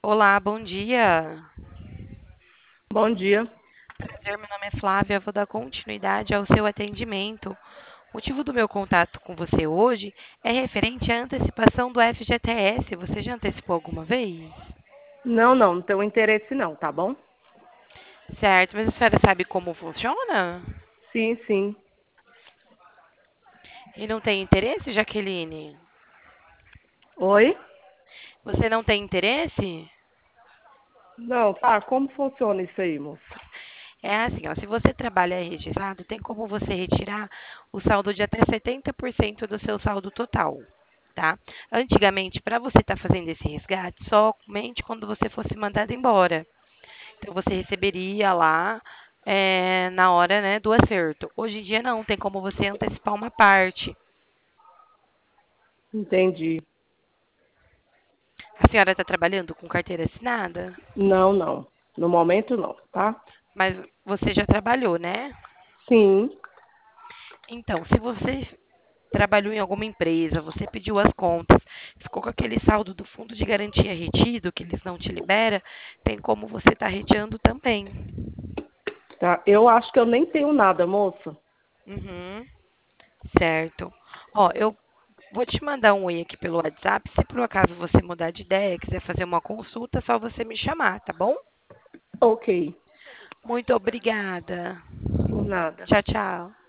Olá, bom dia. Bom dia. Prazer, meu nome é Flávia. Vou dar continuidade ao seu atendimento. O motivo do meu contato com você hoje é referente à antecipação do FGTS. Você já antecipou alguma vez? Não tenho interesse não, tá bom? Certo, mas a senhora sabe como funciona? Sim. E não tem interesse, Jaqueline? Oi? Você não tem interesse? Não, tá. Como funciona isso aí, moça? É assim, ó, se você trabalha registrado, tem como você retirar o saldo de até 70% do seu saldo total, tá? Antigamente, para você estar fazendo esse resgate, somente quando você fosse mandado embora. Então, você receberia lá na hora, né, do acerto. Hoje em dia, não, tem como você antecipar uma parte. Entendi. A senhora está trabalhando com carteira assinada? Não. No momento não, tá? Mas você já trabalhou, né? Sim. Então, se você trabalhou em alguma empresa, você pediu as contas, ficou com aquele saldo do fundo de garantia retido, que eles não te liberam, tem como você estar retirando também. Tá. Eu acho que eu nem tenho nada, moça. Uhum, certo. Ó, eu vou te mandar um oi aqui pelo WhatsApp. Se por acaso você mudar de ideia, quiser fazer uma consulta, é só você me chamar, tá bom? Ok. Muito obrigada. Por nada. Tchau, tchau.